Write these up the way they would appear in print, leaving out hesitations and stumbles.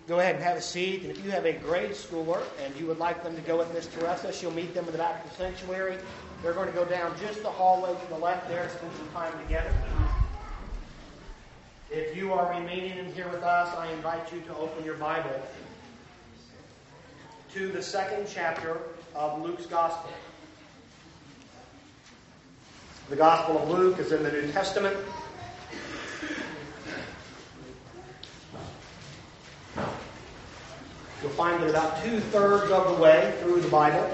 go ahead and have a seat. And if you have a grade schooler and you would like them to go with Miss Teresa, you'll meet them in the back of the sanctuary. They're going to go down just the hallway to the left there and spend some time together. If you are remaining in here with us, I invite you to open your Bible to the second chapter of Luke's Gospel. The Gospel of Luke is in the New Testament. You'll find that about 2/3 of the way through the Bible.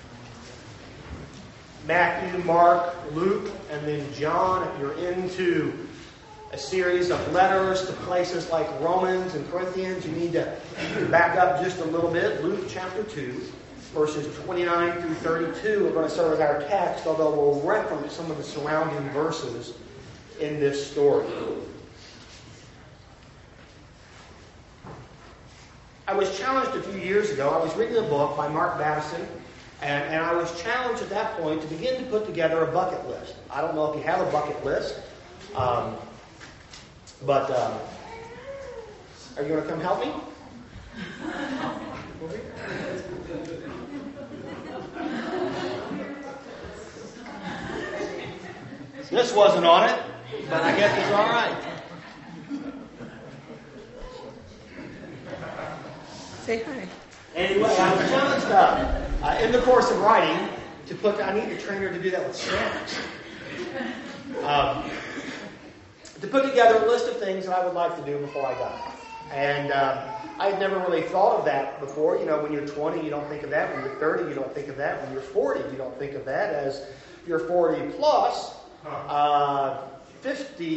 Matthew, Mark, Luke, and then John. If you're into a series of letters to places like Romans and Corinthians, you need to back up just a little bit. Luke chapter 2, verses 29 through 32 are going to serve as our text, although we'll reference some of the surrounding verses in this story. I was challenged a few years ago. I was reading a book by Mark Batterson, and I was challenged at that point to begin to put together a bucket list. I don't know if you have a bucket list, but are you going to come help me? This wasn't on it, but I guess it's all right. Say hi. Anyway, I was challenged in the course of writing to put. I need a trainer to do that with snacks. To put together a list of things that I would like to do before I die. And I had never really thought of that before. You know, when you're 20, you don't think of that. When you're 30, you don't think of that. When you're 40, you don't think of that. As you're 40 plus, 50,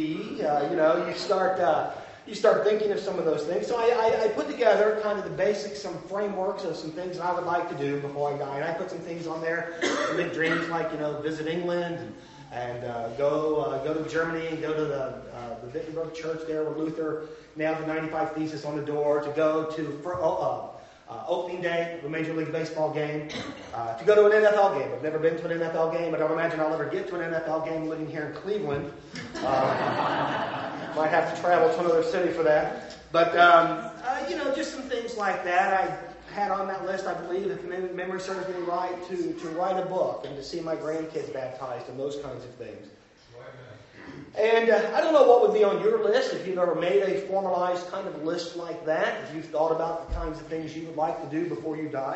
you start thinking of some of those things. So I put together kind of the basics, some frameworks of some things that I would like to do before I die. And I put some things on there, some big dreams like, visit England and go to Germany and go to the Wittenberg Church there where Luther nailed the 95 Thesis on the door, to go to opening day of a Major League Baseball game, to go to an NFL game. I've never been to an NFL game. I don't imagine I'll ever get to an NFL game living here in Cleveland. Might have to travel to another city for that. But, just some things like that. I had on that list, I believe, if memory serves me right, to write a book and to see my grandkids baptized and those kinds of things. And I don't know what would be on your list, if you've ever made a formalized kind of list like that, if you've thought about the kinds of things you would like to do before you die,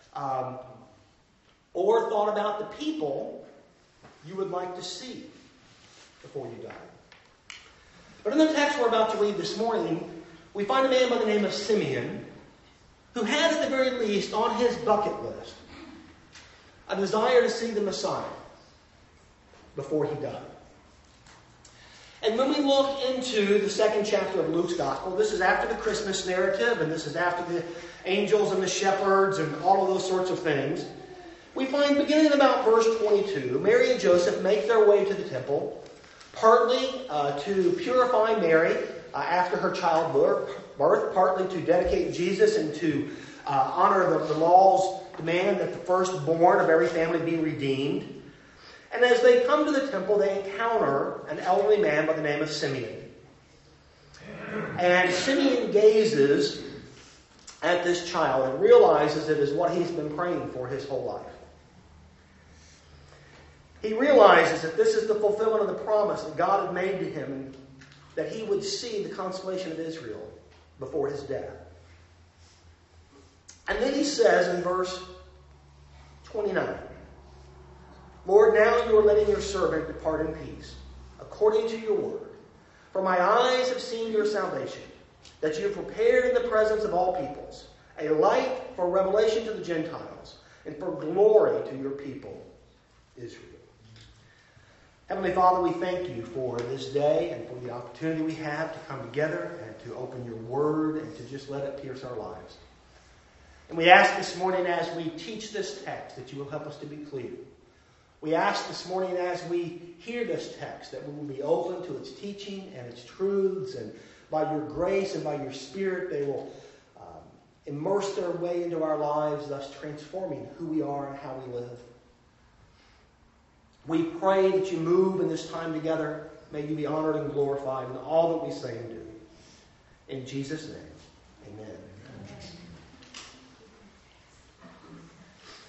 or thought about the people you would like to see before you die. But in the text we're about to read this morning, we find a man by the name of Simeon who had at the very least on his bucket list a desire to see the Messiah before he died. And when we look into the second chapter of Luke's Gospel, this is after the Christmas narrative, and this is after the angels and the shepherds and all of those sorts of things. We find, beginning in about verse 22, Mary and Joseph make their way to the temple, partly to purify Mary after her childbirth, partly to dedicate Jesus and to honor the law's demand that the firstborn of every family be redeemed. And as they come to the temple, they encounter an elderly man by the name of Simeon. And Simeon gazes at this child and realizes it is what he's been praying for his whole life. He realizes that this is the fulfillment of the promise that God had made to him, and that he would see the consolation of Israel before his death. And then he says in verse 29, Lord, now you are letting your servant depart in peace, according to your word. For my eyes have seen your salvation, that you have prepared in the presence of all peoples, a light for revelation to the Gentiles, and for glory to your people, Israel. Heavenly Father, we thank you for this day and for the opportunity we have to come together and to open your word and to just let it pierce our lives. And we ask this morning as we teach this text that you will help us to be clear. We ask this morning as we hear this text that we will be open to its teaching and its truths, and by your grace and by your Spirit they will immerse their way into our lives, thus transforming who we are and how we live. We pray that you move in this time together. May you be honored and glorified in all that we say and do. In Jesus' name, amen.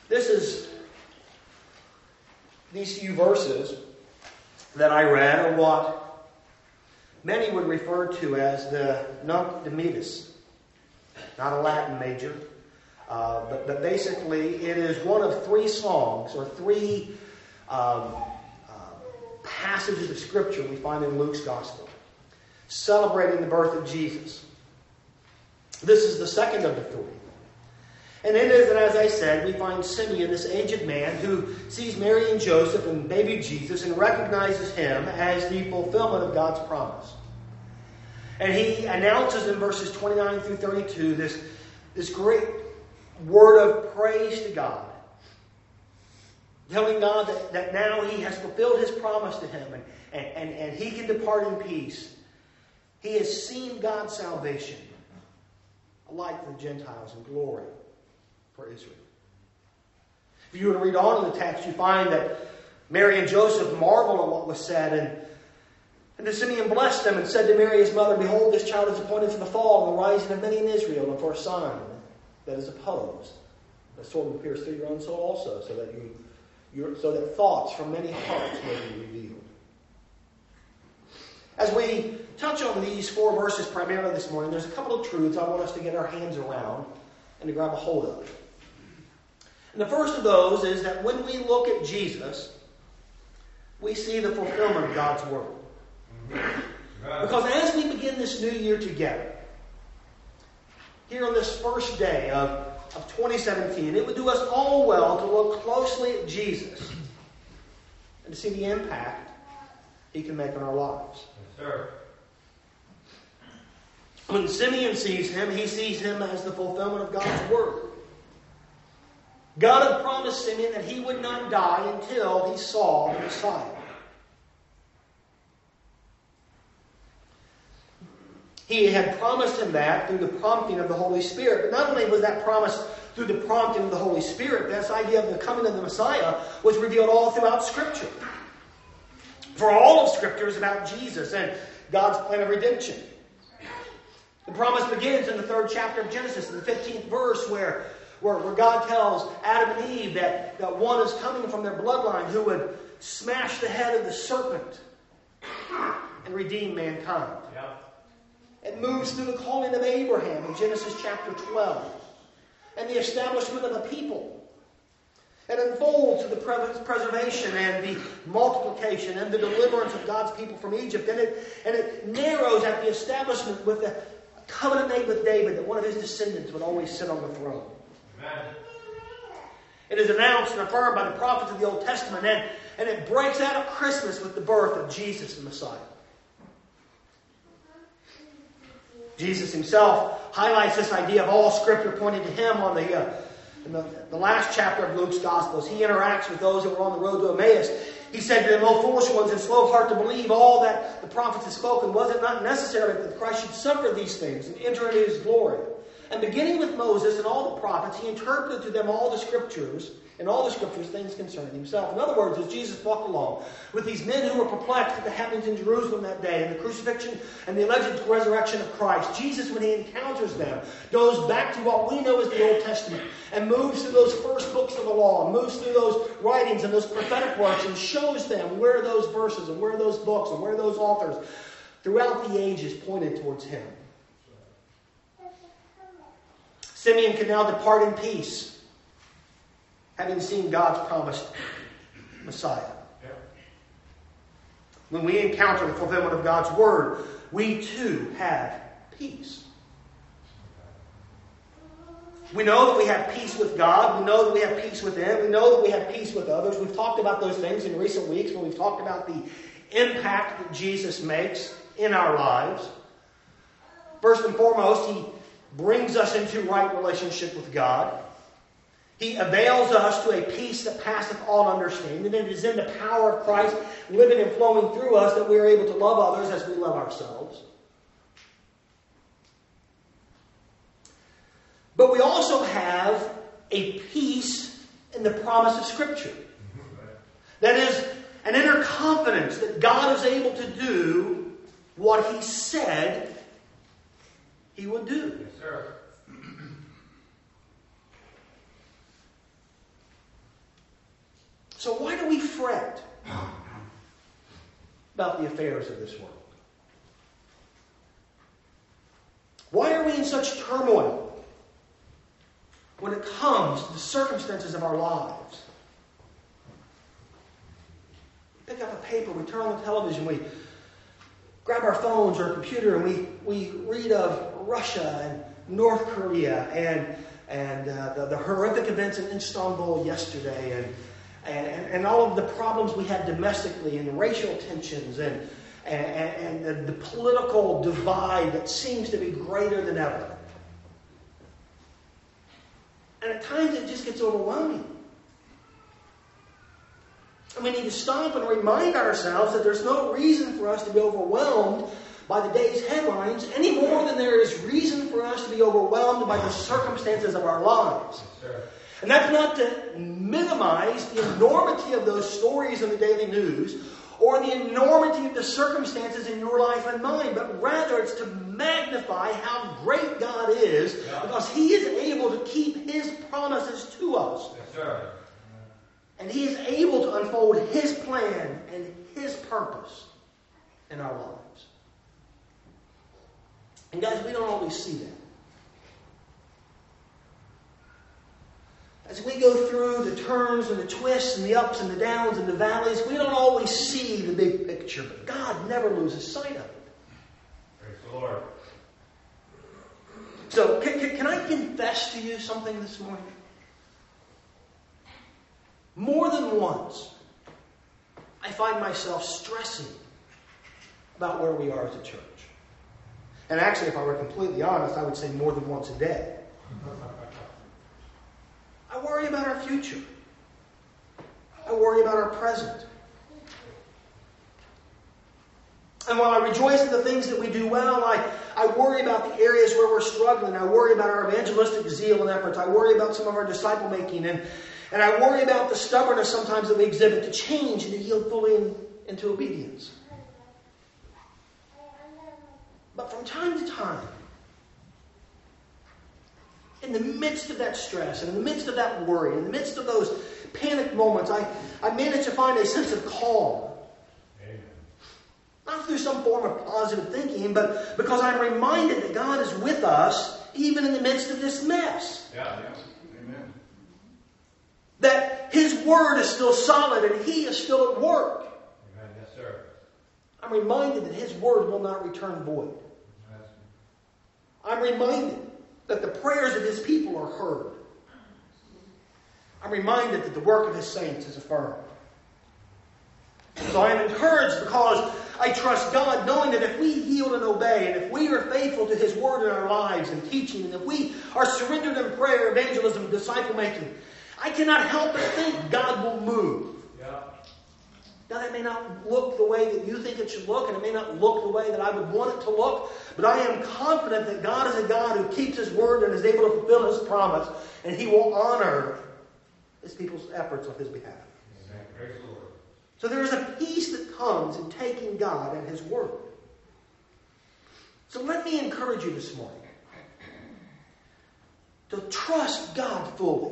These few verses that I read are what many would refer to as the Nunc Dimittis. Not a Latin major, but basically it is one of three songs or three passages of Scripture we find in Luke's Gospel, celebrating the birth of Jesus. This is the second of the three. And in it, as I said, we find Simeon, this aged man, who sees Mary and Joseph and baby Jesus and recognizes him as the fulfillment of God's promise. And he announces in verses 29 through 32 this great word of praise to God, telling God that now he has fulfilled his promise to him and he can depart in peace. He has seen God's salvation, a light for the Gentiles and glory for Israel. If you were to read on in the text, you find that Mary and Joseph marveled at what was said, and the Simeon blessed them and said to Mary his mother, "Behold, this child is appointed for the fall and the rising of many in Israel, and for a sign that is opposed. The sword will pierce through your own soul also, so that thoughts from many hearts may be revealed." As we touch on these four verses primarily this morning, there's a couple of truths I want us to get our hands around and to grab a hold of. And the first of those is that when we look at Jesus, we see the fulfillment of God's Word. Because as we begin this new year together, here on this first day of 2017, it would do us all well to look closely at Jesus and to see the impact He can make on our lives. Yes, sir. When Simeon sees him, he sees him as the fulfillment of God's Word. God had promised Simeon that he would not die until he saw the Messiah. He had promised him that through the prompting of the Holy Spirit. But not only was that promised through the prompting of the Holy Spirit, this idea of the coming of the Messiah was revealed all throughout Scripture. For all of Scripture is about Jesus and God's plan of redemption. The promise begins in the 3rd chapter of Genesis, in the 15th verse, where God tells Adam and Eve that one is coming from their bloodline who would smash the head of the serpent and redeem mankind. Yep. It moves through the calling of Abraham in Genesis chapter 12 and the establishment of a people. It unfolds to the preservation and the multiplication and the deliverance of God's people from Egypt. And it narrows at the establishment with the covenant made with David that one of his descendants would always sit on the throne. Amen. It is announced and affirmed by the prophets of the Old Testament, and it breaks out at Christmas with the birth of Jesus the Messiah. Jesus himself highlights this idea of all Scripture pointing to him in the last chapter of Luke's Gospels. He interacts with those who were on the road to Emmaus. He said to them, "O foolish ones and slow of heart to believe all that the prophets have spoken, was it not necessary that Christ should suffer these things and enter into his glory?" And beginning with Moses and all the prophets, he interpreted to them all the Scriptures, things concerning himself. In other words, as Jesus walked along with these men who were perplexed at the happenings in Jerusalem that day and the crucifixion and the alleged resurrection of Christ, Jesus, when he encounters them, goes back to what we know as the Old Testament and moves through those first books of the law and moves through those writings and those prophetic works and shows them where those verses and where those books and where those authors throughout the ages pointed towards him. Simeon can now depart in peace, having seen God's promised Messiah. Yeah. When we encounter the fulfillment of God's Word, we too have peace. We know that we have peace with God. We know that we have peace with Him. We know that we have peace with others. We've talked about those things in recent weeks when we've talked about the impact that Jesus makes in our lives. First and foremost, He brings us into right relationship with God. He avails us to a peace that passeth all understanding. And it is in the power of Christ living and flowing through us that we are able to love others as we love ourselves. But we also have a peace in the promise of Scripture. That is an inner confidence that God is able to do what He said He would do. Yes, sir. about the affairs of this world? Why are we in such turmoil when it comes to the circumstances of our lives? We pick up a paper, we turn on the television, we grab our phones or a computer, and we read of Russia and North Korea and the horrific events in Istanbul yesterday and all of the problems we had domestically and racial tensions and the political divide that seems to be greater than ever. And at times it just gets overwhelming. And we need to stop and remind ourselves that there's no reason for us to be overwhelmed by the day's headlines any more than there is reason for us to be overwhelmed by the circumstances of our lives. Yes, sir. And that's not to minimize the enormity of those stories in the daily news or the enormity of the circumstances in your life and mine, but rather it's to magnify how great God is because He is able to keep His promises to us. Yes, sir. And He is able to unfold His plan and His purpose in our lives. And guys, we don't always see that. As we go through the turns and the twists and the ups and the downs and the valleys, we don't always see the big picture, but God never loses sight of it. Praise the Lord. So, can I confess to you something this morning? More than once, I find myself stressing about where we are as a church. And actually, if I were completely honest, I would say more than once a day. I worry about our future. I worry about our present. And while I rejoice in the things that we do well, I worry about the areas where we're struggling. I worry about our evangelistic zeal and efforts. I worry about some of our disciple making. And I worry about the stubbornness sometimes that we exhibit to change and to yield fully into obedience. But from time to time, in the midst of that stress, and in the midst of that worry, in the midst of those panic moments, I manage to find a sense of calm. Amen. Not through some form of positive thinking, but because I'm reminded that God is with us even in the midst of this mess. Yeah. Amen. That His Word is still solid and He is still at work. Amen. Yes, sir. I'm reminded that His Word will not return void. Yes. I'm reminded that the prayers of His people are heard. I'm reminded that the work of His saints is affirmed. So I am encouraged because I trust God, knowing that if we yield and obey, and if we are faithful to His Word in our lives and teaching, and if we are surrendered in prayer, evangelism, disciple making, I cannot help but think God will move. Yeah. Now, that may not look the way that you think it should look, and it may not look the way that I would want it to look, but I am confident that God is a God who keeps His Word and is able to fulfill His promise, and He will honor His people's efforts on His behalf. Amen. Praise the Lord. So there is a peace that comes in taking God at His Word. So let me encourage you this morning to trust God fully.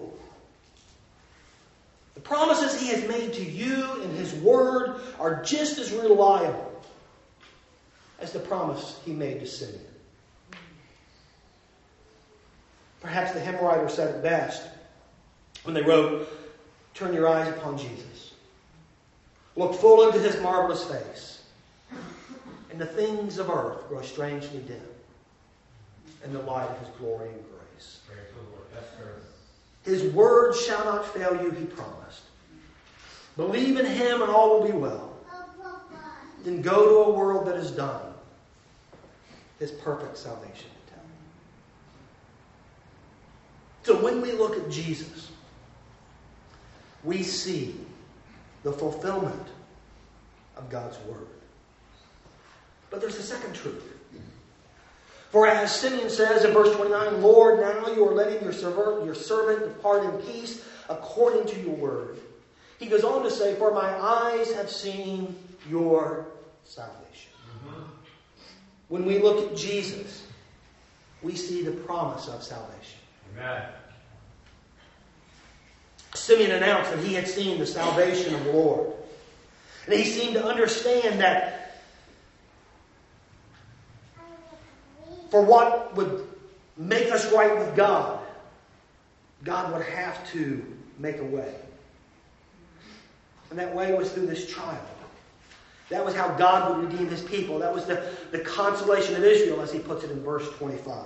The promises He has made to you in His Word are just as reliable as the promise He made to Simeon. Perhaps the hymn writer said it best when they wrote, "Turn your eyes upon Jesus. Look full into His marvelous face, and the things of earth grow strangely dim in the light of His glory and grace." Praise the Lord. Yes, sir. His word shall not fail you, He promised. Believe in Him and all will be well. Then go to a world that is done His perfect salvation to tell. So when we look at Jesus, we see the fulfillment of God's Word. But there's a second truth. For as Simeon says in verse 29, "Lord, now you are letting your servant depart in peace according to your word." He goes on to say, "For my eyes have seen your salvation." Mm-hmm. When we look at Jesus, we see the promise of salvation. Amen. Simeon announced that he had seen the salvation of the Lord. And he seemed to understand that for what would make us right with God, God would have to make a way. And that way was through this child. That was how God would redeem his people. That was the consolation of Israel, as he puts it in verse 25.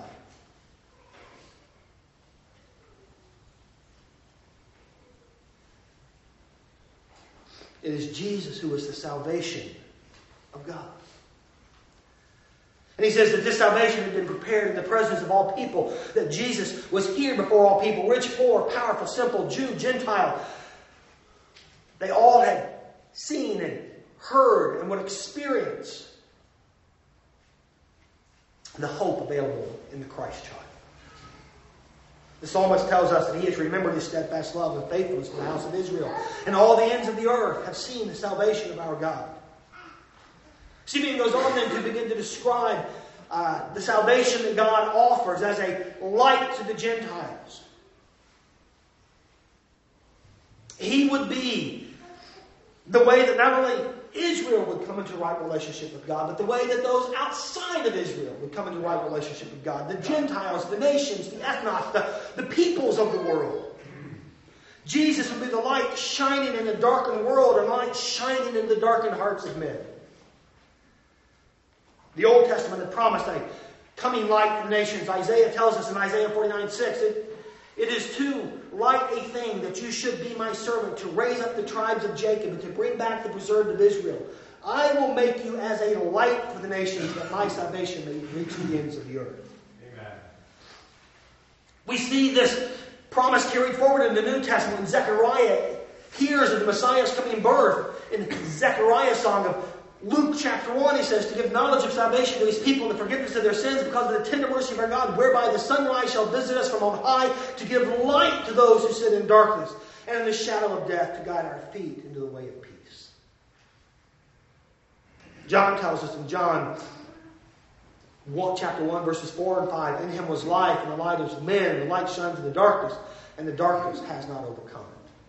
It is Jesus who is the salvation of God. And he says that this salvation had been prepared in the presence of all people. That Jesus was here before all people. Rich, poor, powerful, simple, Jew, Gentile. They all had seen and heard and would experience the hope available in the Christ child. The psalmist tells us that he has remembered his steadfast love and faithfulness to the house of Israel. And all the ends of the earth have seen the salvation of our God. Simeon goes on then to begin to describe the salvation that God offers as a light to the Gentiles. He would be the way that not only Israel would come into right relationship with God, but the way that those outside of Israel would come into right relationship with God. The Gentiles, the nations, the ethnos, the peoples of the world. Jesus would be the light shining in a darkened world, and light shining in the darkened hearts of men. The Old Testament had promised a coming light for the nations. Isaiah tells us in Isaiah 49:6, it is too light a thing that you should be my servant to raise up the tribes of Jacob and to bring back the preserved of Israel. I will make you as a light for the nations, that my salvation may reach the ends of the earth. Amen. We see this promise carried forward in the New Testament when Zechariah hears of the Messiah's coming birth. In Zechariah's song of Luke chapter 1, he says, to give knowledge of salvation to his people and the forgiveness of their sins because of the tender mercy of our God, whereby the sunrise shall visit us from on high, to give light to those who sit in darkness and in the shadow of death, to guide our feet into the way of peace. John tells us in John chapter 1, verses 4 and 5, in him was life, and the light is men, and the light shines in the darkness, and the darkness has not overcome it.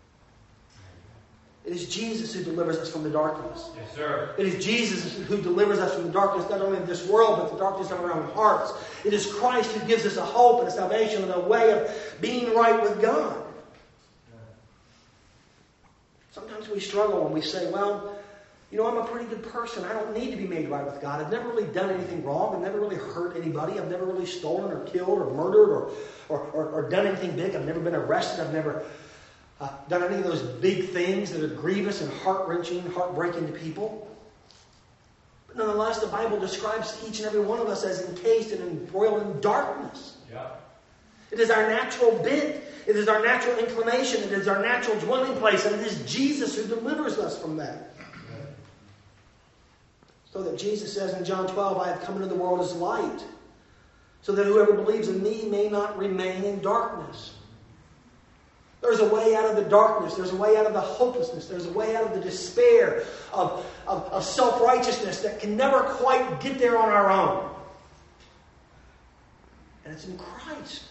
It is Jesus who delivers us from the darkness. Yes, sir. It is Jesus who delivers us from the darkness, not only of this world, but the darkness of our own hearts. It is Christ who gives us a hope and a salvation and a way of being right with God. Sometimes we struggle when we say, well, I'm a pretty good person. I don't need to be made right with God. I've never really done anything wrong. I've never really hurt anybody. I've never really stolen or killed or murdered or done anything big. I've never been arrested. I've never done any of those big things that are grievous and heart-wrenching, heartbreaking to people. But nonetheless, the Bible describes each and every one of us as encased and embroiled in darkness. Yeah. It is our natural bent. It is our natural inclination. It is our natural dwelling place. And it is Jesus who delivers us from that. So that Jesus says in John 12, I have come into the world as light, so that whoever believes in me may not remain in darkness. There's a way out of the darkness. There's a way out of the hopelessness. There's a way out of the despair of self-righteousness that can never quite get there on our own. And it's in Christ.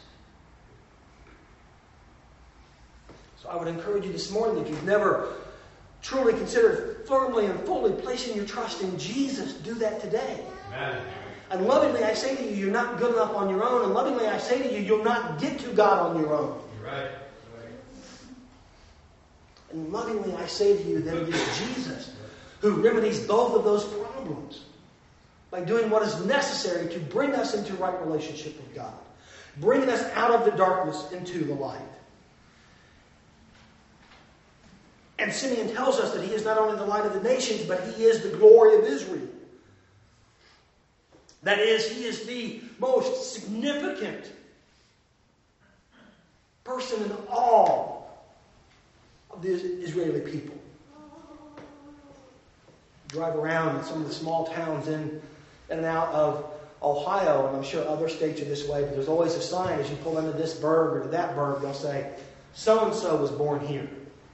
So I would encourage you this morning, if you've never truly considered firmly and fully placing your trust in Jesus, do that today. Amen. And lovingly I say to you, you're not good enough on your own. And lovingly I say to you, you'll not get to God on your own. You're right. And lovingly I say to you that it is Jesus who remedies both of those problems by doing what is necessary to bring us into right relationship with God, bringing us out of the darkness into the light. And Simeon tells us that he is not only the light of the nations, but he is the glory of Israel. That is, he is the most significant person in all of the Israeli people. Drive around in some of the small towns in and out of Ohio, and I'm sure other states are this way, but there's always a sign as you pull into this burg or to that burg, they'll say, so-and-so was born here.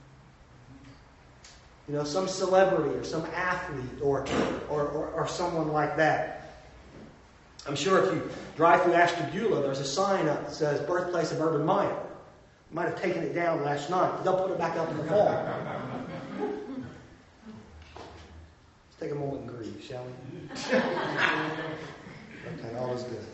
Some celebrity or some athlete or someone like that. I'm sure if you drive through Ashtabula, there's a sign up that says birthplace of Urban Meyer. Might have taken it down last night. They'll put it back up in the fall. Take a moment and grieve, shall we? Okay, all is good.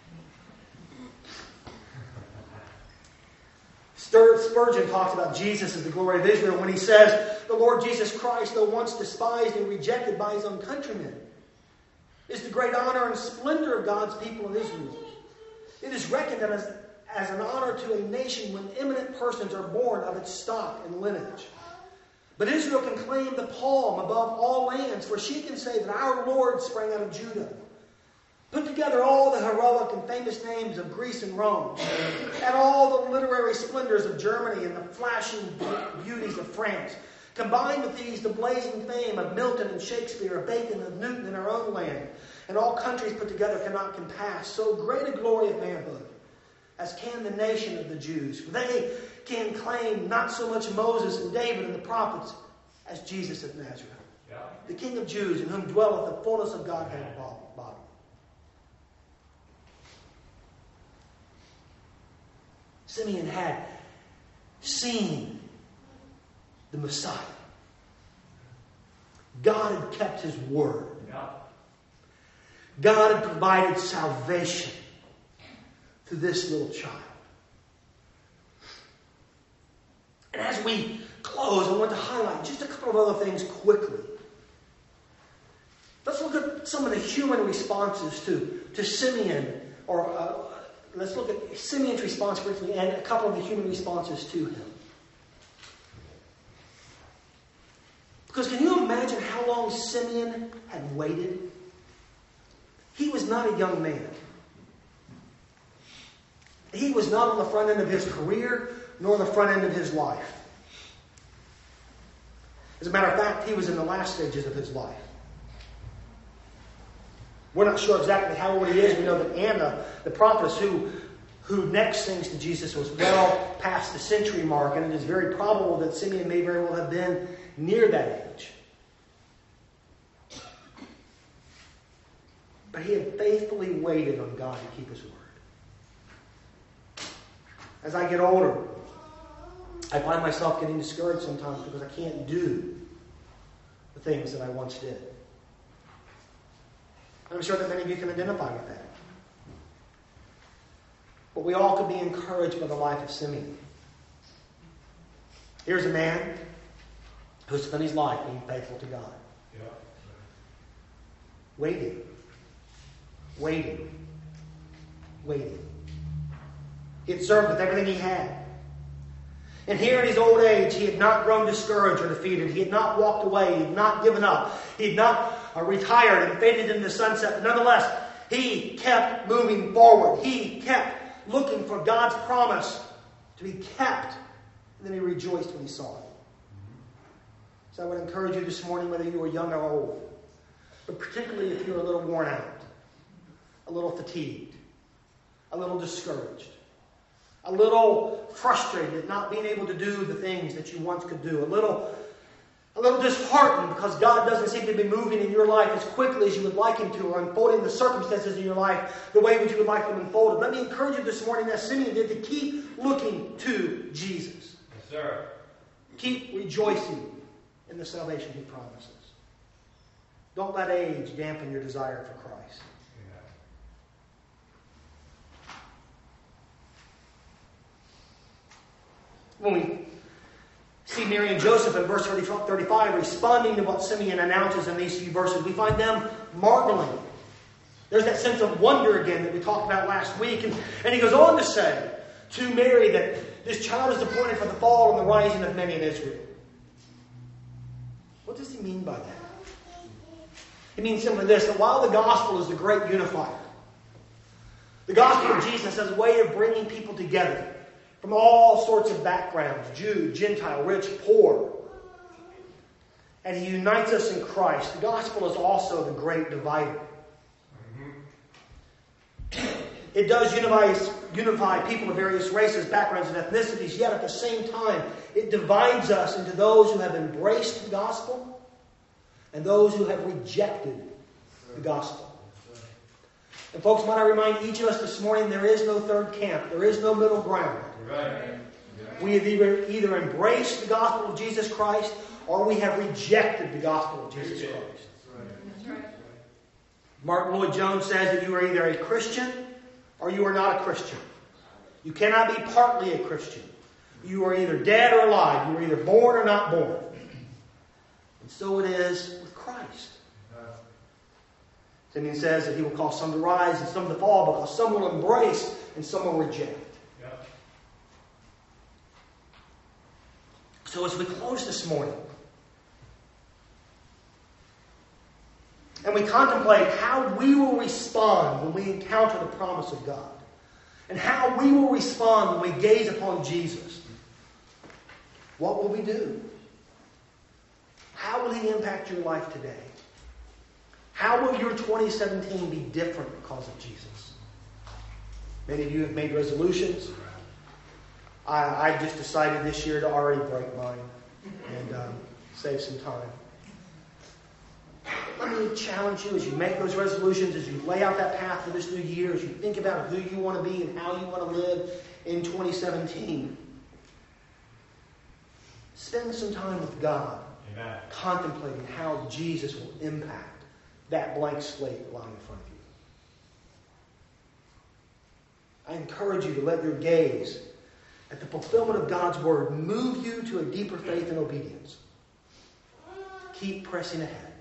Spurgeon talks about Jesus as the glory of Israel when he says, the Lord Jesus Christ, though once despised and rejected by his own countrymen, is the great honor and splendor of God's people in Israel. It is reckoned as an honor to a nation when eminent persons are born of its stock and lineage. But Israel can claim the palm above all lands, for she can say that our Lord sprang out of Judah. Put together all the heroic and famous names of Greece and Rome, and all the literary splendors of Germany and the flashing beauties of France. Combine with these the blazing fame of Milton and Shakespeare, of Bacon and Newton in our own land, and all countries put together cannot compass so great a glory of manhood as can the nation of the Jews. For they can claim not so much Moses and David and the prophets as Jesus of Nazareth, the King of Jews, in whom dwelleth the fullness of Godhead bodily. Simeon had seen the Messiah. God had kept his word. God had provided salvation to this little child. And as we close, I want to highlight just a couple of other things quickly. Let's look at some of the human responses to Simeon, or let's look at Simeon's response briefly and a couple of the human responses to him. Because can you imagine how long Simeon had waited? He was not a young man. He was not on the front end of his career, nor the front end of his life. As a matter of fact, he was in the last stages of his life. We're not sure exactly how old he is. We know that Anna, the prophetess who next sings to Jesus, was well past the century mark, and it is very probable that Simeon may very well have been near that age. But he had faithfully waited on God to keep his word. As I get older, I find myself getting discouraged sometimes because I can't do the things that I once did. I'm sure that many of you can identify with that. But we all could be encouraged by the life of Simeon. Here's a man who spent his life being faithful to God. Yeah. Waiting. He had served with everything he had. And here in his old age, he had not grown discouraged or defeated. He had not walked away. He had not given up. He had not retired and faded into the sunset. But nonetheless, he kept moving forward. He kept looking for God's promise to be kept. And then he rejoiced when he saw it. So I would encourage you this morning, whether you are young or old, but particularly if you're a little worn out, a little fatigued, a little discouraged, a little frustrated at not being able to do the things that you once could do, a little disheartened because God doesn't seem to be moving in your life as quickly as you would like Him to, or unfolding the circumstances in your life the way which you would like them unfolded. Let me encourage you this morning, as Simeon did, to keep looking to Jesus. Yes, sir. Keep rejoicing in the salvation He promises. Don't let age dampen your desire for Christ. When we see Mary and Joseph in verse 35 responding to what Simeon announces in these few verses, we find them marveling. There's that sense of wonder again that we talked about last week. And he goes on to say to Mary that this child is appointed for the fall and the rising of many in Israel. What does he mean by that? He means simply this, that while the gospel is the great unifier, the gospel of Jesus as a way of bringing people together from all sorts of backgrounds, Jew, Gentile, rich, poor, and He unites us in Christ. The gospel is also the great divider. It does unify people of various races, backgrounds, and ethnicities, yet at the same time, it divides us into those who have embraced the gospel and those who have rejected the gospel. And folks, might I remind each of us this morning, there is no third camp. There is no middle ground. Right. We have either embraced the gospel of Jesus Christ or we have rejected the gospel of Jesus Christ. Martin Lloyd-Jones says that you are either a Christian or you are not a Christian. You cannot be partly a Christian. You are either dead or alive. You are either born or not born. And so it is with Christ. Simeon says that he will cause some to rise and some to fall, because some will embrace and some will reject. Yep. So as we close this morning, and we contemplate how we will respond when we encounter the promise of God, and how we will respond when we gaze upon Jesus, what will we do? How will He impact your life today? How will your 2017 be different because of Jesus? Many of you have made resolutions. I just decided this year to already break mine and save some time. Let me challenge you as you make those resolutions, as you lay out that path for this new year, as you think about who you want to be and how you want to live in 2017. Spend some time with God, Amen. contemplating how Jesus will impact that blank slate lying in front of you. I encourage you to let your gaze at the fulfillment of God's Word move you to a deeper faith and obedience. Keep pressing ahead.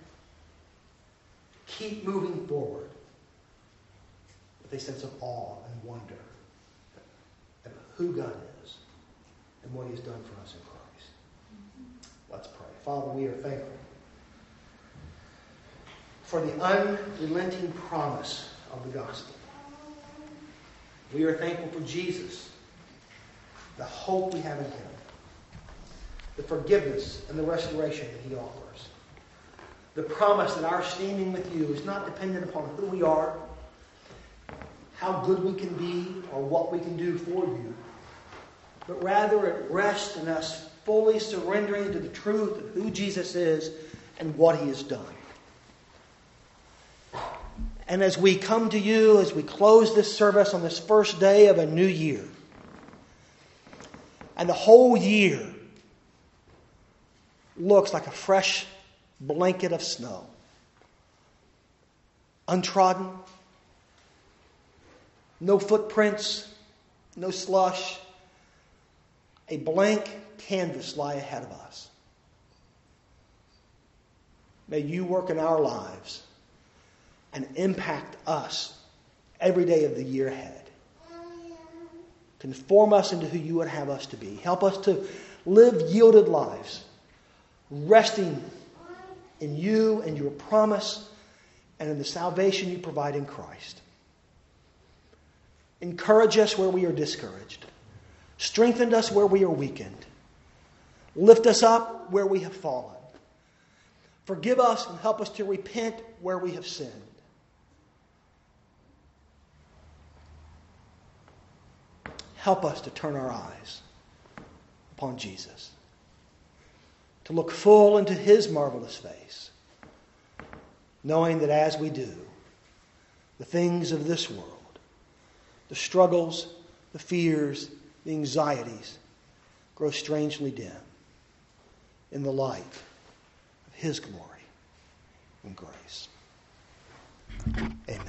Keep moving forward with a sense of awe and wonder at who God is and what He has done for us in Christ. Let's pray. Father, we are thankful for the unrelenting promise of the gospel. We are thankful for Jesus, the hope we have in Him, the forgiveness and the restoration that He offers, the promise that our standing with you is not dependent upon who we are, how good we can be, or what we can do for you, but rather it rests in us fully surrendering to the truth of who Jesus is and what He has done. And as we come to you, as we close this service on this first day of a new year, and the whole year looks like a fresh blanket of snow, untrodden, no footprints, no slush, a blank canvas lie ahead of us. May you work in our lives and impact us every day of the year ahead. Conform us into who you would have us to be. Help us to live yielded lives, resting in you and your promise and in the salvation you provide in Christ. Encourage us where we are discouraged. Strengthen us where we are weakened. Lift us up where we have fallen. Forgive us and help us to repent where we have sinned. Help us to turn our eyes upon Jesus, to look full into His marvelous face, knowing that as we do, the things of this world, the struggles, the fears, the anxieties, grow strangely dim in the light of His glory and grace. Amen.